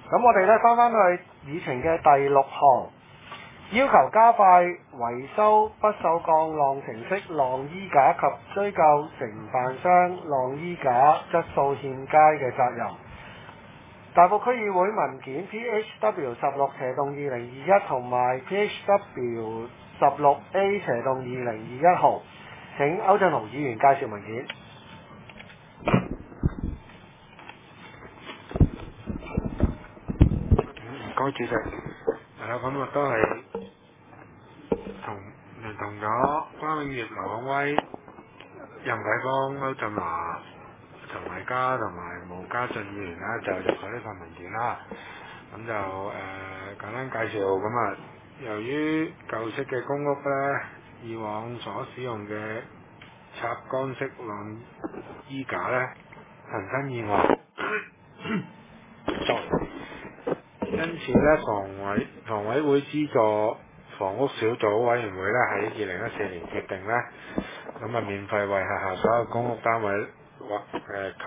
咁我哋咧翻返去議程嘅第6項，要求加快維修不鏽鋼晾程式晾衣架及追究承辦商晾衣架質素欠佳嘅責任。大埔區議會文件 PHW16/2021 同埋 PHW16A/2021 號，請歐振雄議員介紹文件。 唔該主席，咁我都係聯同咗關永業、劉廣威、任啟邦、歐振華、陳偉嘉同埋毛家俊議員啦，就入咗呢份文件啦。咁就簡單介紹咁啊。由於舊式嘅公屋呢，以往所使用嘅插桿式晾衣架呢，發生意外。因此咧，房委會資助房屋小組委員會咧喺2014年決定咧，咁啊免費為轄下所有公屋單位或及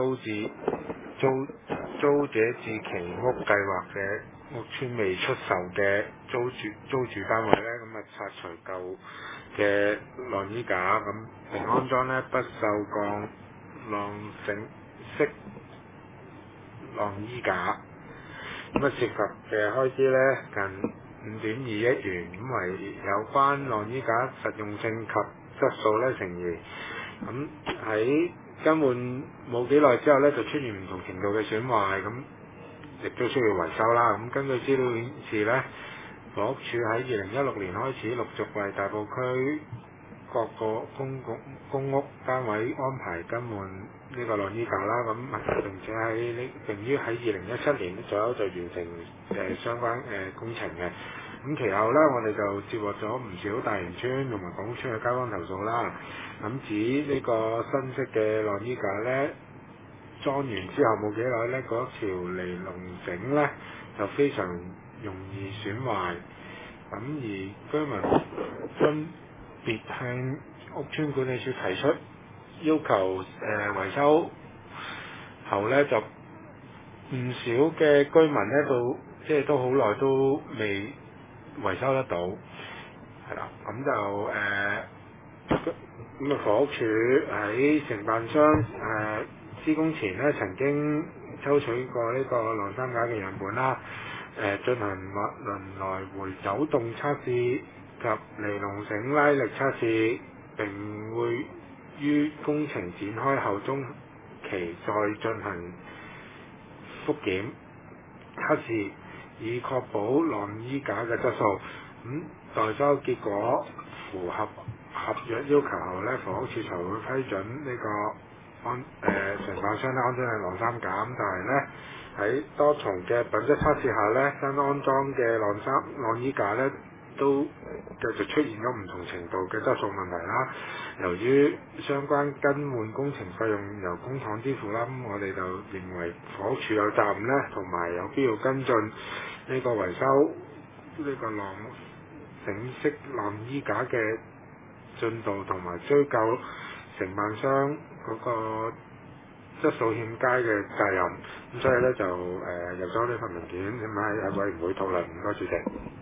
租者置其屋計劃嘅屋邨未出售嘅租住單位咧，咁啊拆除舊嘅晾衣架，咁並安裝咧不鏽鋼晾繩式晾衣架。咁涉及嘅開支呢，近5.2億元，咁為有關晾衣架實用性及質素呢成疑。咁喺更換冇幾耐之後呢，就出現唔同程度嘅損壞，咁亦都需要維修啦。咁根據資料顯示呢，房屋署喺2016年開始陸續為大埔區各個公屋單位安排更換呢個晾衣架啦，咁並且並於喺2017年左右就完成相關工程嘅。咁其後呢，我哋就接獲咗唔少大型村同埋港屋村嘅街坊投訴啦。咁指呢個新式嘅晾衣架呢，裝完之後冇幾耐呢，嗰條尼龍繩呢就非常容易損壞。咁而居民分別向屋邨管理處提出要求維修後呢，就唔少嘅居民呢，都好耐都未維修得到，係啦。咁就咁房屋署喺承辦商施工前呢，曾經抽取過呢個晾衫架嘅樣本啦，進行物輪來回走動測試及尼龍繩拉力測試，並會於工程展開後中期再進行復檢測試，以確保晾衣架嘅質素。代收結果符合合約要求後呢，房屋署才會批准呢個承辦商安裝嘅晾衫架。咁但係呢，喺多重嘅品質測試下呢，新安裝嘅晾衣架呢都繼續出現咗唔同程度嘅質素問題啦。由於相關更換工程費用由公帑支付啦，咁我哋就認為房屋署有責任呢，同埋有必要跟進呢個維修呢個晾繩式晾衣架嘅進度，同埋追究承辦商嗰個質素欠佳嘅責任。咁所以呢，就入咗呢份文件，咁喺委員會討論。唔該主席。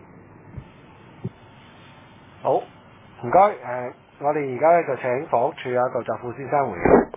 好，唔該。我哋而家咧就請房屋署杜澤富先生回應。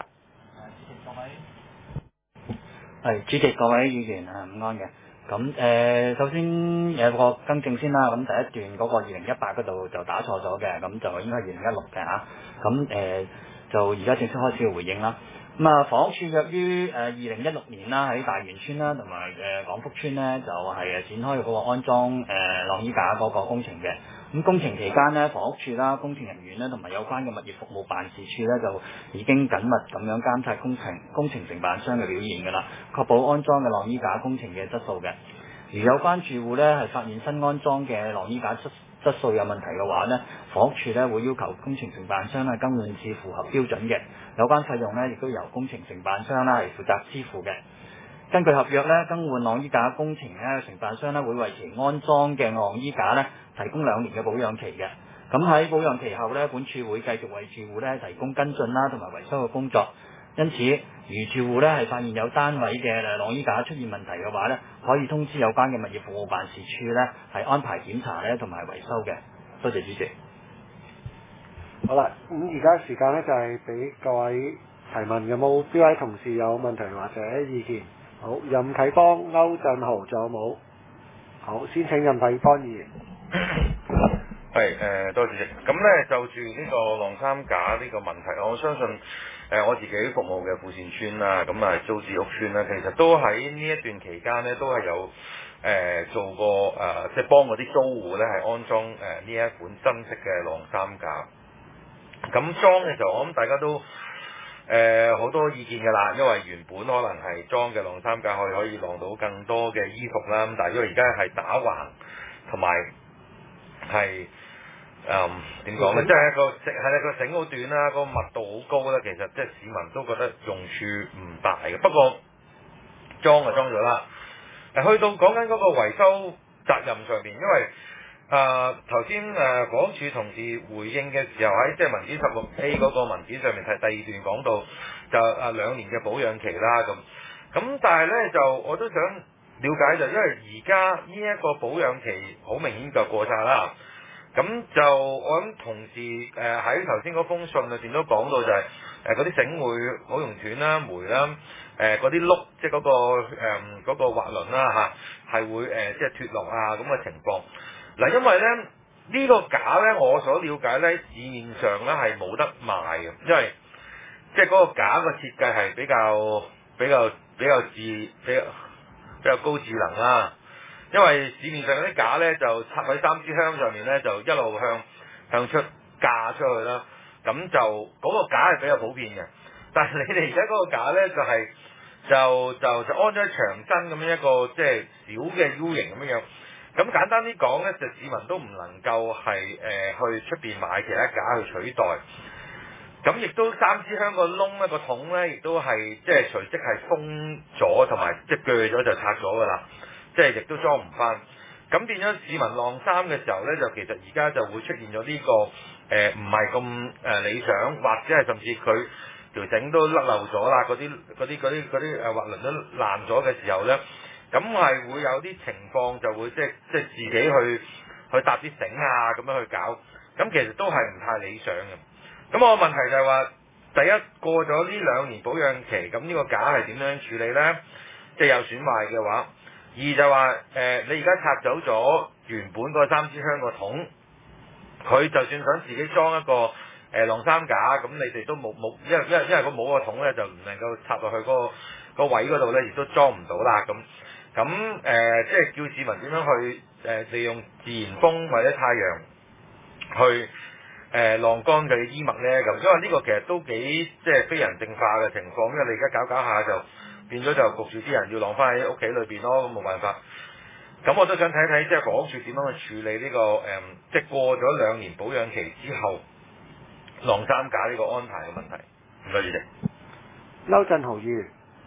主席各位議員午安嘅。咁首先有個更正先啦。咁第一段嗰個2018嗰度就打錯咗嘅，咁就應該係2016嘅嚇。咁就而家正式開始嘅回應啦。咁房屋署約於2016年啦，喺大元村啦同埋廣福村呢，就係展開嗰個安裝晾衣架嗰個工程嘅。咁工程期間呢，房屋署啦、工程人員呢同埋有關嘅物業服務辦事處呢，就已經緊密咁樣監察工程承辦商嘅表現㗎啦，確保安裝嘅晾衣架工程嘅質素嘅。而有關住戶呢，係發現新安裝嘅晾衣架質素有問題嘅話呢，房屋署呢會要求工程承辦商呢更換至符合標準嘅，有關費用呢亦都由工程承辦商啦係負責支付嘅。根據合約呢，更換晾衣架工程呢，承辦商呢會為其安裝嘅晾衣架呢提供2年嘅保養期嘅。咁喺保養期後呢，本署會繼續為住戶呢提供跟進啦同埋維修嘅工作。 因此，如住戶咧係發現有單位嘅晾衣架出現問題嘅話咧，可以通知有關嘅物業服務辦事處咧係安排檢查咧同埋維修嘅。多謝主席。 好啦，咁而家時間咧就係俾各位提問，有冇邊位同事有問題或者意見？好，任啟邦、歐振豪，仲有冇？好，先請任啟邦議員。 多謝主席。咁咧就住呢個晾衫架呢個問題，我相信我自己服務嘅富善村啦，咁啊租置屋村啦，其實都喺呢一段期間咧，都係有做過即係幫嗰啲租戶咧係安裝呢一款新式嘅晾衫架。咁裝嘅時候，我諗大家都好多意見㗎啦，因為原本可能係裝嘅晾衫架可以晾到更多嘅衣服啦，咁但係因為而家係打橫同埋係點講咧，即係個繩好短啦，個密度好高啦，其實即係市民都覺得用處唔大嘅。不過裝就裝咗啦。去到講緊嗰個維修責任上面，因為頭先房署同事回應嘅時候，喺即係文件16A 嗰個文件上面係第二段講到就2年嘅保養期啦咁但係咧就我都想了解就因為而家呢一個保養期好明顯就過晒啦。咁就我諗同事喺頭先嗰封信裏邊都講到就係嗰啲繩會好容易斷啦、霉啦，嗰啲碌即係嗰個滑輪啦係會即係脫落啊咁嘅情況。嗱，因為咧呢個架咧我所了解咧市面上咧係冇得賣嘅，因為即係嗰個架個設計係比較高智能啦。因為市面上嗰啲架咧就插喺3支香上面咧，就一路向出架出去啦。咁就嗰個架係比較普遍嘅，但係你哋而家嗰個架咧就安咗喺牆身咁樣一個即係小嘅 U 型咁樣。咁簡單啲講咧，就市民都唔能夠係去出邊買其他架去取代。咁亦都3支香個窿咧個筒咧，亦都係即係隨即係封咗同埋即係鋸咗就拆咗㗎啦。即係亦都裝唔翻，咁變咗市民晾衫嘅時候咧，就其實而家就會出現咗呢個唔係咁理想，或者係甚至佢條繩都甩漏咗啦，嗰啲滑輪都爛咗嘅時候咧，咁係會有啲情況就會即係自己去搭啲繩啊咁樣去搞，咁其實都係唔太理想嘅。咁我問題就係話，第一過咗呢2年保養期，咁呢個架係點樣處理咧？即係有損壞嘅話。二就話你而家拆走咗原本嗰3支香個桶，佢就算想自己裝一個晾衫架，咁你哋都冇，因為佢冇個桶咧，就唔能夠插落去嗰個位嗰度咧，亦都裝唔到啦。咁即係叫市民點樣去利用自然風或者太陽去晾乾佢嘅衣物咧？咁因為呢個其實都幾即係非人性化嘅情況，因為你而家搞下就變咗就焗住啲人要晾翻喺屋企裏邊咯，咁冇辦法。咁我都想睇睇即係房署點樣去處理呢個即係過咗2年保養期之後晾衫架呢個安排嘅問題。唔該，主席。 歐振豪議員。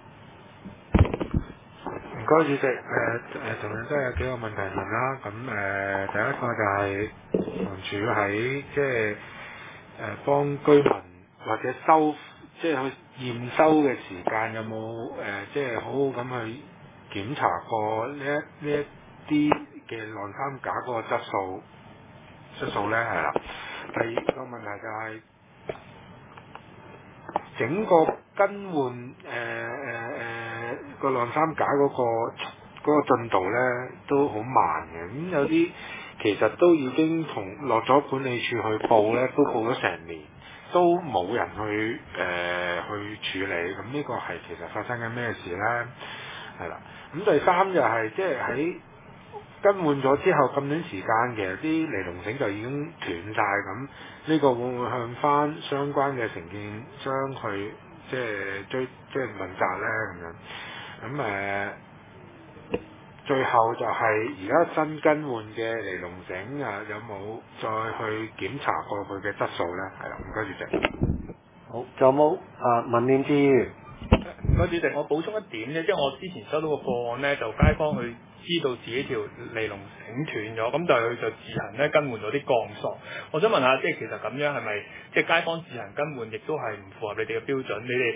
唔該，主席。同樣都有幾個問題問啦。咁第一個就係房署喺即係幫居民或者即係去驗收嘅時間有冇即係好好咁去檢查過呢一啲嘅晾衫架嗰個質素咧？係啦。第二個問題就係整個更換個晾衫架嗰個進度咧都好慢嘅。咁有啲其實都已經同落咗管理處去報咧，都報咗成年。都冇人去處理，咁呢個係其實發生緊咩事呢？係啦，咁第三就係即係喺更換咗之後咁短時間，其實啲尼龍繩就已經斷晒，咁呢個會唔會向翻相關嘅承建商去即係問責呢？咁樣最後就係而家新更換嘅尼龍繩有冇再去檢查過佢嘅質素呢？係啦，唔該主席。 好，仲有冇文念之議員？ 唔該主席，我補充一點啫，即係我之前收到個個案咧，就街坊佢知道自己條尼龍繩斷咗，咁但係佢就自行咧更換咗啲鋼索。我想問下，即係其實咁樣係咪即係街坊自行更換，亦都係唔符合你哋嘅標準？你哋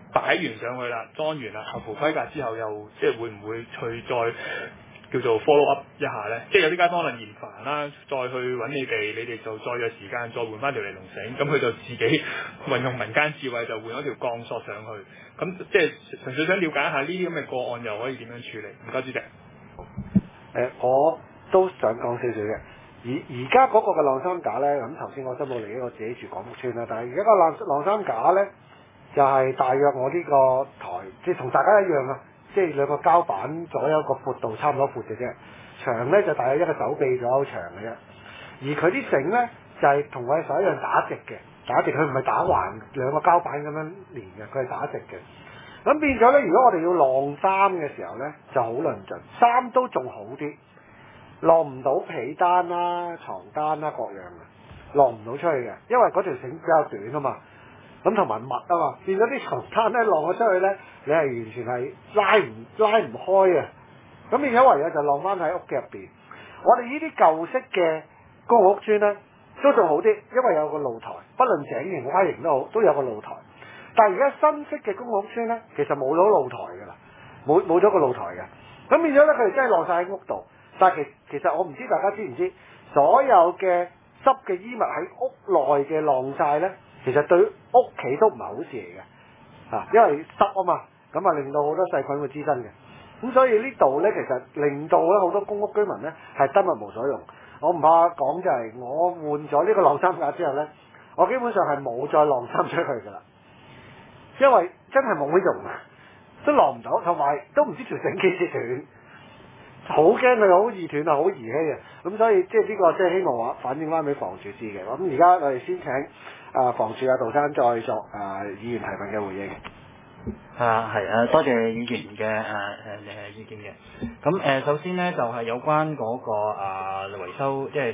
擺完上去啦，裝完啦，合乎規格之後又即係會唔會去再叫做 follow up 一下咧？即係有啲街坊可能嫌煩啦，再去揾你哋就再約時間再換翻條尼龍繩，咁佢就自己運用民間智慧就換咗條鋼索上去。咁即係純粹想了解一下呢啲咁嘅個案又可以點樣處理？唔該，主席。 我都想講少少嘅。而家嗰個嘅晾衫架呢，咁頭先我申報嚟我自己住港福村啦，但係而家個晾衫架呢，就係大約我呢個台，即係同大家一樣啊，即係兩個膠板左右個闊度差唔多闊嘅啫，長呢就大約一個手臂左右長嘅啫。而佢啲繩呢，就係同我哋手一樣打直嘅，打直佢唔係打橫兩個膠板咁樣連嘅，佢係打直嘅。咁變咗呢，如果我哋要晾衫嘅時候呢，就好論盡，衫都仲好啲。晾唔到被單啦、床單啦各樣嘅，晾唔到出去嘅，因為嗰條繩比較短啊嘛，咁同埋密啊嘛，變咗啲床單咧晾咗出去咧，你係完全係拉唔開啊，咁變咗唯有就晾翻喺屋企入邊。我哋呢啲舊式嘅公共屋邨咧，都仲好啲，因為有個露台，不論井型、蛙型都好，都有個露台。但係而家新式嘅公共屋邨咧，其實冇咗露台㗎啦，冇咗個露台嘅，咁變咗咧佢哋真係晾晒喺屋度。但係其實我唔知大家知唔知，所有嘅濕嘅衣物喺屋內嘅晾晒呢，其實對屋企都唔係好事嚟嘅，因為濕啊嘛，咁啊令到好多細菌會滋生嘅。咁所以呢度呢，其實令到咧好多公屋居民呢係得物無所用。我唔怕講就係我換咗呢個晾衫架之後呢，我基本上係冇再晾衫出去㗎啦，因為真係冇乜用啊，都晾唔到，同埋都唔知條繩幾時斷。好驚佢好易斷啊，好兒戲啊！咁所以即係呢個即係希望話反映翻俾房署知嘅。咁而家我哋先請房署杜生再作議員提問嘅回應。 多謝議員嘅意見嘅。咁首先呢，就係有關嗰個維修，即係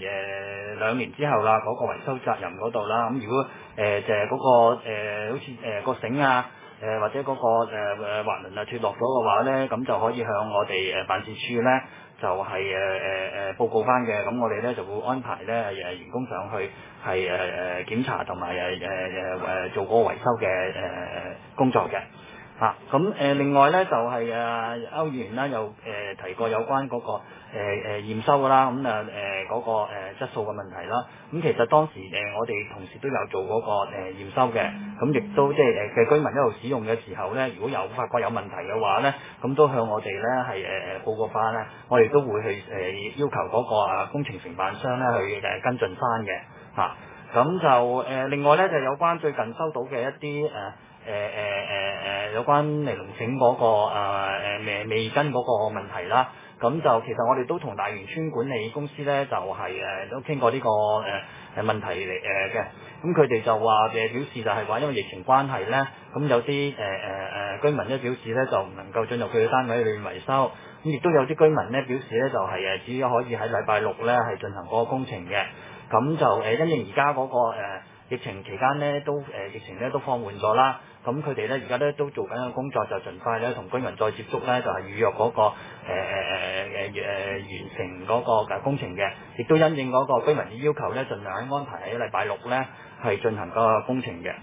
2年之後啦，嗰個維修責任嗰度啦。咁如果就係嗰個好似個繩啊。或者嗰個滑輪脫落咗嘅話呢，咁就可以向我哋辦事處呢，就係報告翻嘅。咁我哋呢就會安排呢員工上去係檢查同埋做嗰個維修嘅工作嘅。咁另外呢，就係歐議員啦，又提過有關嗰個驗收啦，咁嗰個質素嘅問題啦。咁其實當時我哋同事都有做嗰個驗收嘅，咁亦都即係嘅居民一路使用嘅時候呢，如果有發覺有問題嘅話呢，咁都向我哋呢係報告翻呢，我哋都會去要求嗰個工程承辦商呢去跟進翻嘅。咁就另外呢，就有關最近收到嘅一啲有關尼龍繩嗰個未跟嗰個問題啦。咁就其實我哋都同大元村管理公司呢，就係都傾過呢個問題嚟嘅。咁佢哋就話表示就係話因為疫情關係呢，咁有啲居民呢表示呢，就唔能夠進入佢嘅單位裏面維修。咁亦都有啲居民呢表示呢，就係只可以喺禮拜六呢係進行嗰個工程嘅。咁就因應而家嗰個疫情期間呢，都疫情呢都放緩咗啦。咁佢哋呢而家呢都做緊嘅工作就盡快呢同居民再接觸呢，就係預約嗰個完成嗰個工程嘅。亦都因應嗰個居民嘅要求呢，盡量安排喺禮拜六呢係進行嗰個工程嘅。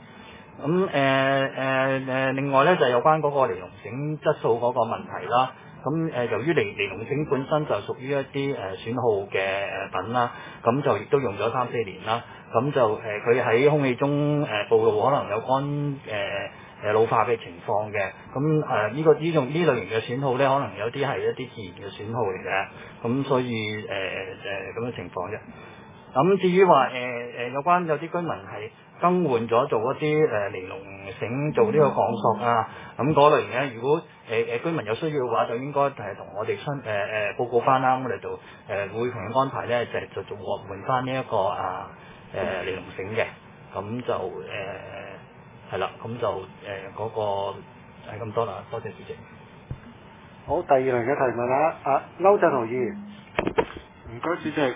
咁另外呢，就有關嗰個尼龍繩質素嗰個問題啦。咁由於尼龍繩本身就屬於一啲損耗嘅品啦，咁就亦都用咗3-4年啦。咁就佢喺空氣中暴露可能有乾老化嘅情況嘅。咁呢類型嘅損耗咧，可能有啲係一啲自然嘅損耗嚟嘅。咁所以咁嘅情況啫。咁至於話有關有啲居民係更換咗做一啲尼龍繩做呢個鋼索啊，咁嗰類型咧，如果居民有需要嘅話，就應該同我哋報告翻啦。咁我哋就會同佢安排咧，就做換翻呢一個尼龍繩嘅。咁就係啦，咁就嗰個係咁多啦。多謝主席。 好，第二輪嘅提問啦，歐振豪議員。 唔該，主席。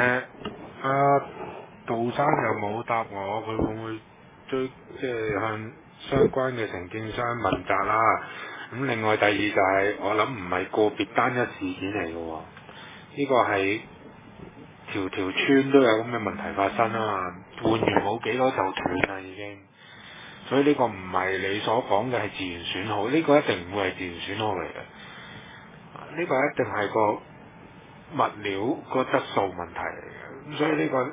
杜生又冇答我，佢會唔會即係向相關嘅承建商問責啦？咁另外第二就係、我諗唔係個別單一事件嚟嘅喎，呢個係條村都有咁嘅問題發生啊嘛，換完冇幾多就斷啦已經， 所以呢個唔係你所講嘅係自然損耗，呢個一定唔會係自然損耗嚟嘅。呢個一定係個物料個質素問題嚟嘅。咁所以呢個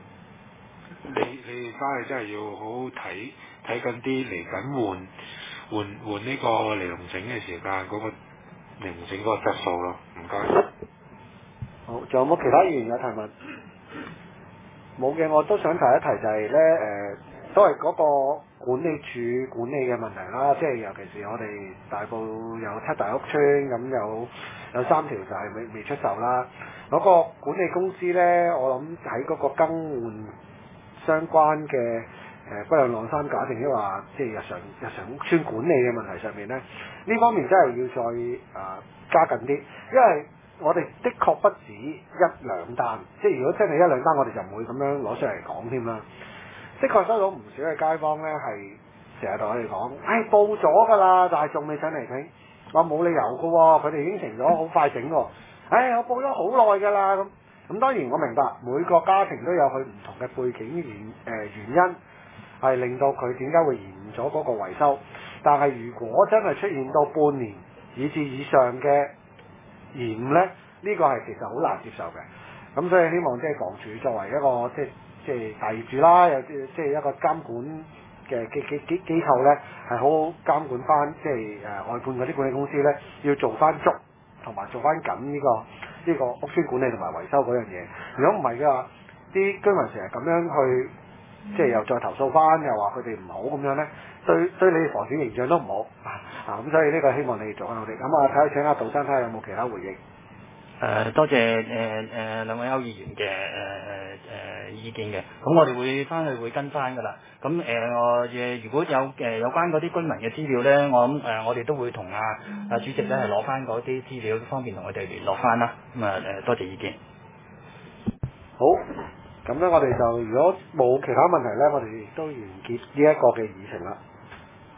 你翻去真係要好好睇緊啲嚟緊換呢個尼龍繩嘅時間嗰個尼龍繩嗰個質素咯。唔該。 好，仲有冇其他議員有提問？冇嘅，我都想提一提就係咧都係嗰個管理處管理嘅問題啦。即係尤其是我哋大埔有7大屋村，咁有3條就係未出售啦。嗰個管理公司咧，我諗喺嗰個更換相關嘅不論晾衫架定抑或即係日常屋村管理嘅問題上面咧，呢方面真係要再加緊啲，因為我哋的確不止1兩單，即係如果真係1兩單，我哋就唔會咁樣攞出嚟講添啦。的確收到唔少嘅街坊咧，係成日同我哋講，報咗㗎啦，但係仲未上嚟傾，話冇理由㗎喎，佢哋應承咗好快整喎。我報咗好耐㗎啦咁當然我明白每個家庭都有佢唔同嘅背景原因，係令到佢點解會延誤咗嗰個維修。但係如果真係出現到半年以至以上嘅延誤咧，呢個係其實好難接受嘅。咁所以希望即係房署作為一個即係大業主啦，有即係一個監管嘅機構咧，係好好監管翻即係外判嗰啲管理公司咧，要做翻足同埋做翻緊呢個屋邨管理同埋維修嗰樣嘢。如果唔係嘅話，啲居民成日咁樣去即係又再投訴翻，又話佢哋唔好咁樣咧，對你哋房署形象都唔好咁所以呢個希望你哋做翻努力。咁睇下請阿杜生睇下有冇其他回應。 多謝兩位區議員嘅意見嘅，咁我哋會翻去會跟翻㗎啦。咁如果有關嗰啲居民嘅資料咧，我諗我哋都會同主席咧係攞翻嗰啲資料，方便同佢哋聯絡翻啦。多謝意見。 好，咁咧我哋就如果冇其他問題咧，我哋亦都完結呢一個嘅議程啦。